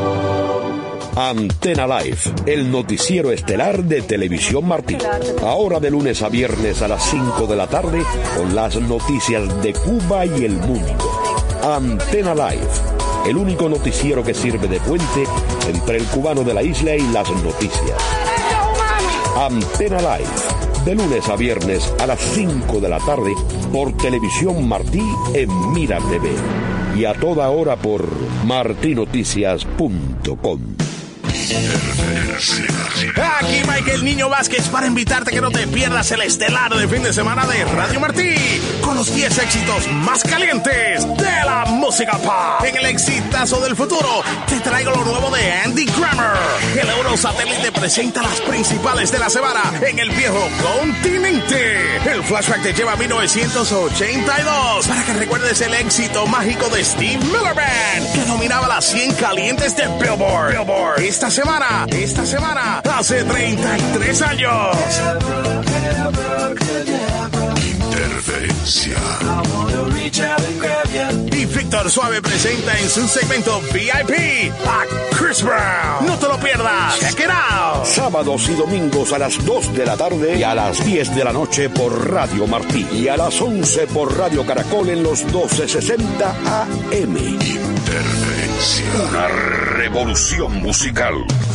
Antena Live, el noticiero estelar de Televisión Martí. Ahora de lunes a viernes a las 5 de la tarde con las noticias de Cuba y el mundo. Antena Live, el único noticiero que sirve de puente entre el cubano de la isla y las noticias. Antena Live, de lunes a viernes a las 5 de la tarde por Televisión Martí en Mira TV. Y a toda hora por martinoticias.com. Aquí Mike el Niño Vázquez para invitarte que no te pierdas el estelar de fin de semana de Radio Martí con los 10 éxitos más calientes de la música pop. En el exitazo del futuro te traigo lo nuevo de Andy Grammer. El Eurosatélite presenta las principales de la semana en el viejo continente. El flashback te lleva a 1982 para que recuerdes el éxito mágico de Steve Miller Band que dominaba las 100 calientes de Billboard. Esta semana, hace 33 años. Interferencia. Y Víctor Suave presenta en su segmento VIP a Chris Brown. No te lo pierdas. Check it out. Sábados y domingos a las 2 de la tarde y a las 10 de la noche por Radio Martí. Y a las 11 por Radio Caracol en los 1260 AM. Interferencia. Una revolución musical.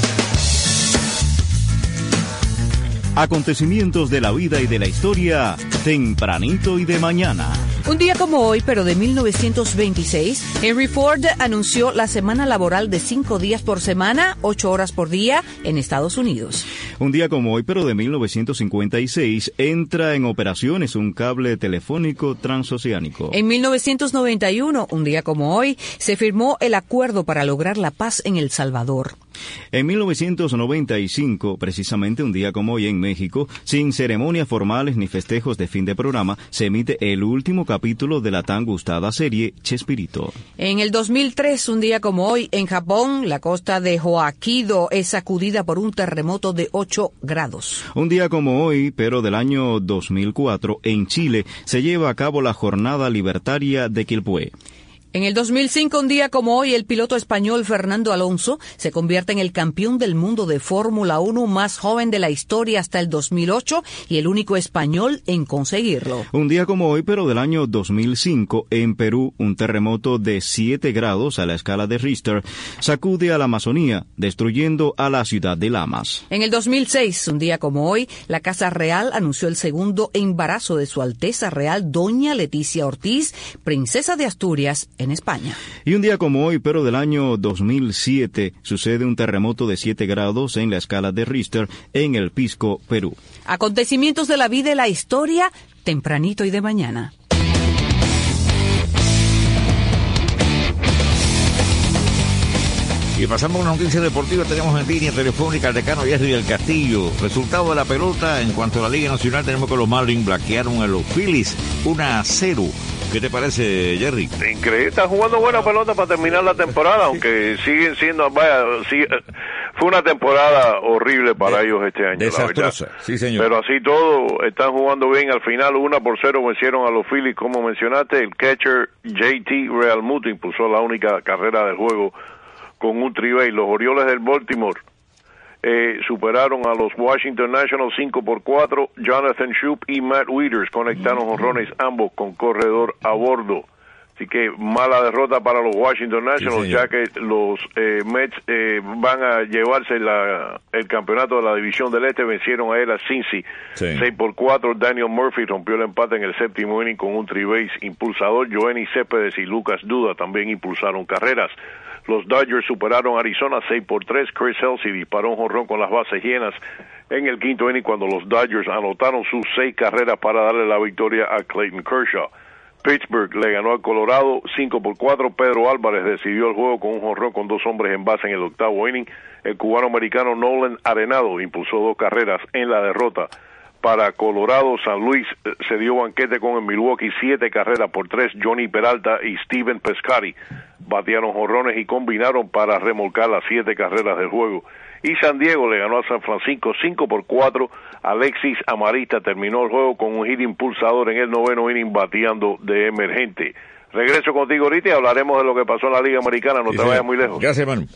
Acontecimientos de la vida y de la historia, tempranito y de mañana. Un día como hoy, pero de 1926, Henry Ford anunció la semana laboral de 5 días por semana, 8 horas por día en Estados Unidos. Un día como hoy, pero de 1956, entra en operaciones un cable telefónico transoceánico. En 1991, un día como hoy, se firmó el acuerdo para lograr la paz en El Salvador. En 1995, precisamente un día como hoy en México, sin ceremonias formales ni festejos de fin de programa, se emite el último capítulo de la tan gustada serie Chespirito. En el 2003, un día como hoy, en Japón, la costa de Hokkaido es sacudida por un terremoto de 8 grados. Un día como hoy, pero del año 2004, en Chile, se lleva a cabo la Jornada Libertaria de Quilpué. En el 2005, un día como hoy, el piloto español Fernando Alonso se convierte en el campeón del mundo de Fórmula 1 más joven de la historia hasta el 2008 y el único español en conseguirlo. Un día como hoy, pero del año 2005, en Perú, un terremoto de 7 grados a la escala de Richter sacude a la Amazonía, destruyendo a la ciudad de Lamas. En el 2006, un día como hoy, la Casa Real anunció el segundo embarazo de Su Alteza Real Doña Leticia Ortiz, princesa de Asturias, en España. Y un día como hoy, pero del año 2007, sucede un terremoto de 7 grados en la escala de Richter en el Pisco, Perú. Acontecimientos de la vida y la historia, tempranito y de mañana. Y pasamos a una noticia deportiva. Tenemos en línea telefónica al decano Jerry del Castillo. Resultado de la pelota en cuanto a la Liga Nacional, tenemos que los Marlins blanquearon a los Phillies 1-0. ¿Qué te parece, Jerry? Increíble, están jugando buena pelota para terminar la temporada, aunque siguen siendo, fue una temporada horrible para ellos este año, desastrosa, sí señor. Pero así todo, están jugando bien. Al final 1-0 vencieron a los Phillies, como mencionaste. El catcher JT Realmuto impulsó la única carrera del juego con un triple. Los Orioles del Baltimore superaron a los Washington Nationals 5-4. Jonathan Schoop y Matt Wieters conectaron jonrones ambos con corredor a bordo. Así que mala derrota para los Washington Nationals, ya que los Mets van a llevarse el campeonato de la División del Este. Vencieron a él a Cincy 6-4. Daniel Murphy rompió el empate en el séptimo inning con un tri-base impulsador. Joenny Céspedes y Lucas Duda también impulsaron carreras. Los Dodgers superaron a Arizona 6-3. Chris Elsey disparó un jonrón con las bases llenas en el quinto inning cuando los Dodgers anotaron sus 6 carreras para darle la victoria a Clayton Kershaw. Pittsburgh le ganó a Colorado 5-4. Pedro Álvarez decidió el juego con un jonrón con 2 hombres en base en el octavo inning. El cubano-americano Nolan Arenado impulsó 2 carreras en la derrota para Colorado. San Luis se dio banquete con el Milwaukee 7-3. Johnny Peralta y Steven Pescari batearon jonrones y combinaron para remolcar las 7 carreras del juego. Y San Diego le ganó a San Francisco 5-4. Alexis Amarista terminó el juego con un hit impulsador en el noveno inning bateando de emergente. Regreso contigo ahorita y hablaremos de lo que pasó en la Liga Americana. No te vayas muy lejos. Gracias, hermano.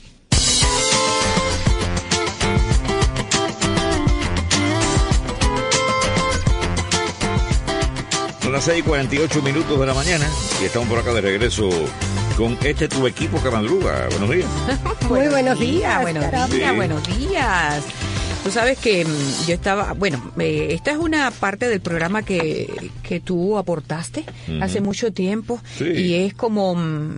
Son las 6:48 de la mañana y estamos por acá de regreso con tu equipo que madruga. Buenos días. Muy buenos días. Buenos días. Tú sabes que yo estaba, esta es una parte del programa que tú aportaste hace mucho tiempo y es como,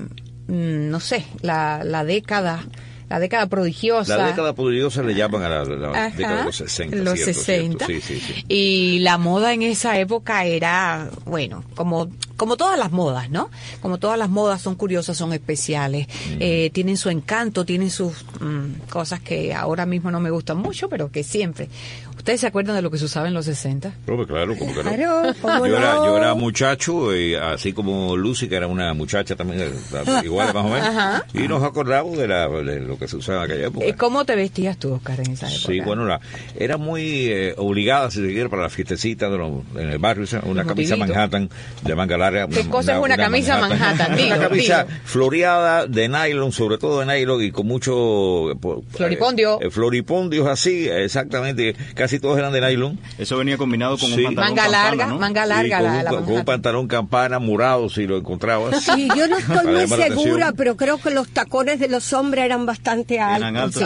no sé, la década prodigiosa. La década prodigiosa le llaman a la década de los 60. Los 60. Sí. Y la moda en esa época era, como todas las modas, ¿no? Como todas las modas son curiosas, son especiales. Tienen su encanto, tienen sus cosas que ahora mismo no me gustan mucho, pero que siempre. ¿Ustedes se acuerdan de lo que se usaba en los 60? Claro, como que no. Yo era muchacho, así como Lucy, que era una muchacha también, igual más o menos. Ajá. Y nos acordamos de lo que se usaba en aquella época. ¿Cómo te vestías tú, Oscar, en esa época? Sí, era muy obligada, si se quiere, para la fiestecita en el barrio, una camisa Manhattan de manga larga. ¿Qué cosa es una camisa Manhattan? Una camisa floreada de nylon, sobre todo de nylon, y con mucho floripondios así, exactamente. Casi todos eran de nylon. Eso venía combinado con un pantalón manga larga, con un pantalón campana morado, si lo encontrabas. Sí, yo no estoy muy segura, pero creo que los tacones de los hombres eran bastante altos. Eran altos.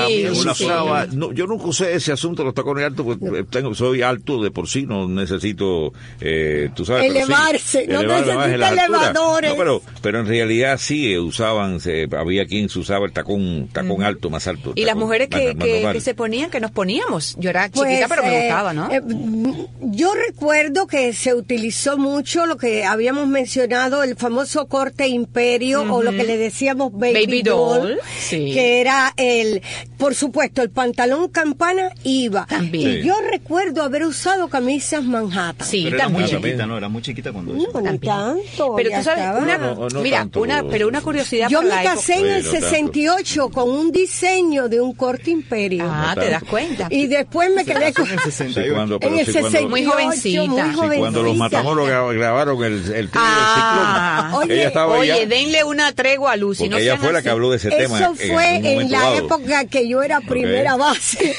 Yo nunca usé ese asunto de los tacones altos, porque soy alto de por sí, no necesito, tú sabes, elevarse, no necesita elevadores. No, pero en realidad sí usaban, había quien se usaba el tacón alto, más alto. Y las mujeres que se ponían, que nos poníamos. Yo era chiquita, pero me gustaba, ¿no? Yo recuerdo que se utilizó mucho lo que habíamos mencionado, el famoso corte imperio, o lo que le decíamos baby doll, que era por supuesto, el pantalón campana iba. También. Y yo recuerdo haber usado camisas Manhattan. Sí, pero también. Era muy chiquita cuando eso. No, ni tanto. Pero tú sabes, una curiosidad. Yo me casé en el 68 con un diseño de un corte imperio. ¿Te das cuenta? Y después me quedé con... En el 68, muy jovencita. Cuando los Matamoros grabaron el Ciclón, ella estaba oye, denle una tregua a Lucy. Porque ella fue la que habló de ese tema. Eso fue en la época que yo era primera base.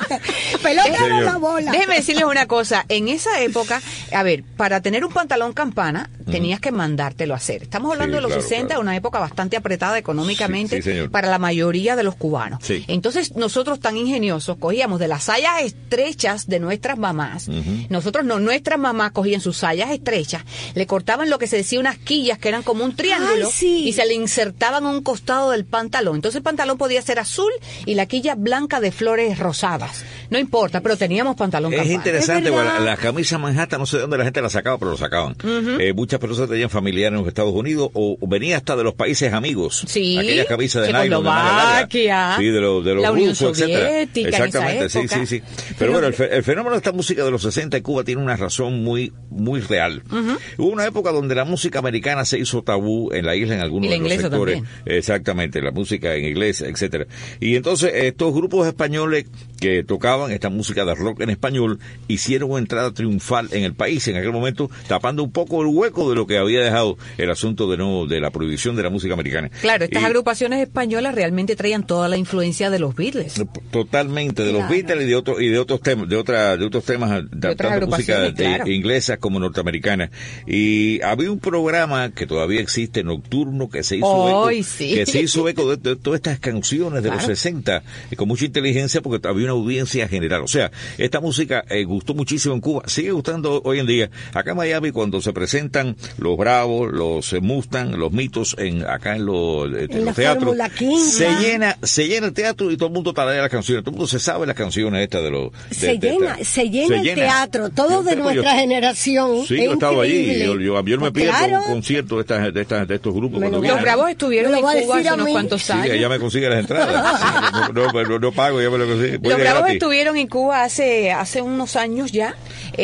Pelota de la bola. Déjeme decirles una cosa. En esa época, a ver, para tener un pantalón campana, tenías que mandártelo a hacer. Estamos hablando de los 60, una época bastante apretada económicamente para la mayoría de los cubanos. Sí. Entonces, nosotros tan ingeniosos cogíamos de las sayas estrechas de nuestras mamás. Nuestras mamás cogían sus sayas estrechas, le cortaban lo que se decía unas quillas que eran como un triángulo y se le insertaban a un costado del pantalón. Entonces el pantalón podía ser azul y la quilla blanca de flores rosadas. No importa, pero teníamos pantalón campana. Es interesante, las camisas Manhattan, no sé de dónde la gente las sacaba, pero lo sacaban. Muchas personas tenían familiares en los Estados Unidos o venía hasta de los países amigos. Sí. Aquellas camisas de nylon, sí, de los la Unión rusos, Soviética, exactamente, en esa época. sí. Pero bueno, el fenómeno de esta música de los 60 en Cuba tiene una razón muy real. Hubo una época donde la música americana se hizo tabú en la isla en algunos de los sectores. También. Exactamente, la música en inglés, etcétera. Y entonces estos grupos españoles que tocaban tocaban esta música de rock en español, hicieron una entrada triunfal en el país en aquel momento, tapando un poco el hueco de lo que había dejado el asunto de la prohibición de la música americana. Claro, estas agrupaciones españolas realmente traían toda la influencia de los Beatles. Totalmente, de los Beatles y de otros temas, de otros temas, tanto música inglesa como norteamericana. Y había un programa que todavía existe, nocturno, que se hizo eco de todas estas canciones de los 60, con mucha inteligencia, porque había una audiencia general. O sea, esta música gustó muchísimo en Cuba, sigue gustando hoy en día. Acá en Miami, cuando se presentan los Bravos, los Mustang, los Mitos, acá en los teatros, se llena el teatro y todo el mundo tararea las canciones, todo el mundo se sabe las canciones estas de los... Se llena el teatro, todo de nuestra generación. Sí, yo he estado allí, yo no me pierdo un concierto de estos grupos. Los Bravos estuvieron en Cuba hace unos cuantos años. Sí, ella me consigue las entradas. No pago, ya me lo consigue. Los Bravos estuvieron en Cuba hace unos años ya.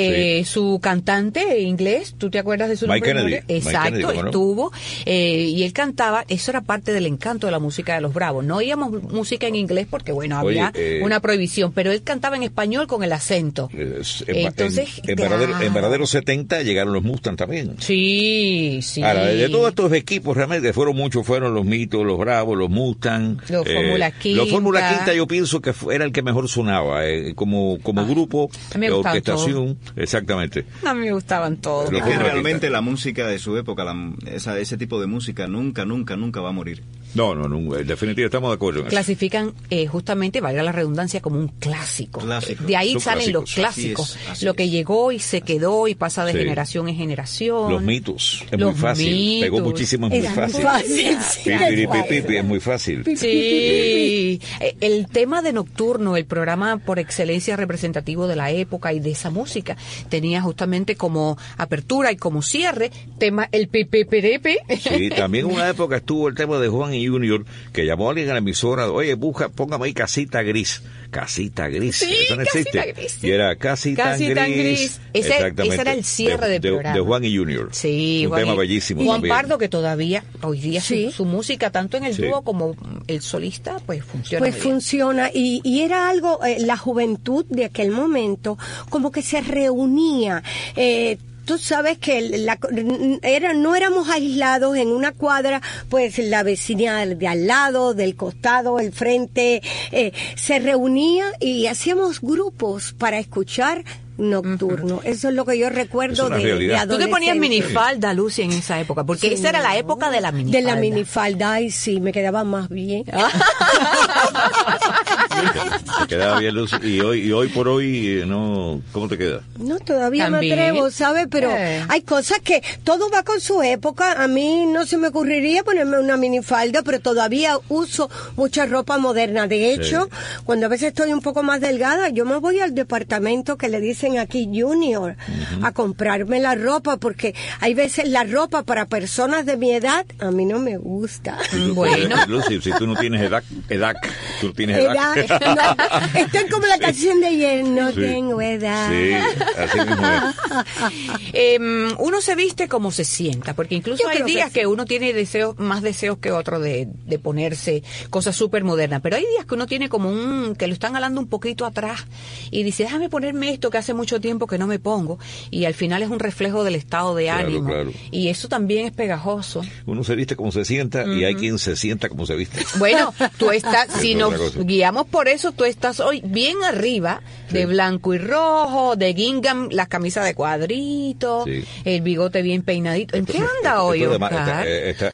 Su cantante inglés, ¿tú te acuerdas de su nombre? Mike Kennedy. Exacto, estuvo. Y él cantaba, eso era parte del encanto de la música de los Bravos. No oíamos música en inglés porque, bueno, había una prohibición, pero él cantaba en español con el acento. Entonces, en verdaderos 70 llegaron los Mustang también. Sí. Ahora, de todos estos equipos, realmente fueron muchos, fueron los Mitos, los Bravos, los Mustang. Los Fórmula Quinta. Los Fórmula Quinta yo pienso que era el que mejor sonaba, como grupo de orquestación. Exactamente. A mí me gustaban todos. Es que realmente la música de su época, ese tipo de música nunca va a morir. No, definitivamente estamos de acuerdo. Clasifican justamente, valga la redundancia, como un clásico. De ahí salen los clásicos. Así lo que llegó y se quedó y pasa de generación en generación. Los Mitos, es muy fácil. Pegó muchísimo, es muy fácil. Es muy fácil. Sí. El tema de Nocturno, el programa por excelencia representativo de la época y de esa música, tenía justamente como apertura y como cierre el pepeperepe. Sí, también en una época estuvo el tema de Juan y Junior, que llamó a alguien a la emisora, oye, póngame ahí Casita Gris. Casita Gris, sí, eso no existe. Casita Gris. Y era Casita Gris. Ese era el cierre del programa. De Juan y Junior. Sí, un tema bellísimo. Juan Pardo, que todavía, hoy día su música, tanto en el dúo como el solista, pues funciona. Pues funciona, y era algo, la juventud de aquel momento, como que se reunía. Tú sabes que no éramos aislados en una cuadra, pues la vecina de al lado, del costado, el frente, se reunía y hacíamos grupos para escuchar Nocturno. Eso es lo que yo recuerdo de adolescencia. Tú te ponías minifalda, Lucy, en esa época, porque esa era la época de la minifalda. De la minifalda, y sí, me quedaba más bien. Te quedaba bien, Lucy. Y hoy por hoy, no, ¿cómo te queda? No, todavía me atrevo, ¿sabes? Pero hay cosas que todo va con su época. A mí no se me ocurriría ponerme una minifalda, pero todavía uso mucha ropa moderna. De hecho, cuando a veces estoy un poco más delgada, yo me voy al departamento que le dicen aquí Junior a comprarme la ropa, porque hay veces la ropa para personas de mi edad a mí no me gusta. Bueno, Lucy, si tú no tienes edad, tú tienes edad. No, estoy como la canción de ayer, no tengo edad. Sí, así mismo es. Uno se viste como se sienta, porque incluso hay días que uno tiene más deseos que otro de ponerse cosas súper modernas, pero hay días que uno tiene como que lo están jalando un poquito atrás y dice, déjame ponerme esto que hace mucho tiempo que no me pongo, y al final es un reflejo del estado de ánimo. Claro. Y eso también es pegajoso. Uno se viste como se sienta y hay quien se sienta como se viste. Bueno, tú estás, si nos guiamos por eso, tú estás hoy bien arriba de blanco y rojo, de gingham, las camisas de cuadritos, el bigote bien peinadito. ¿En qué anda hoy, Oscar?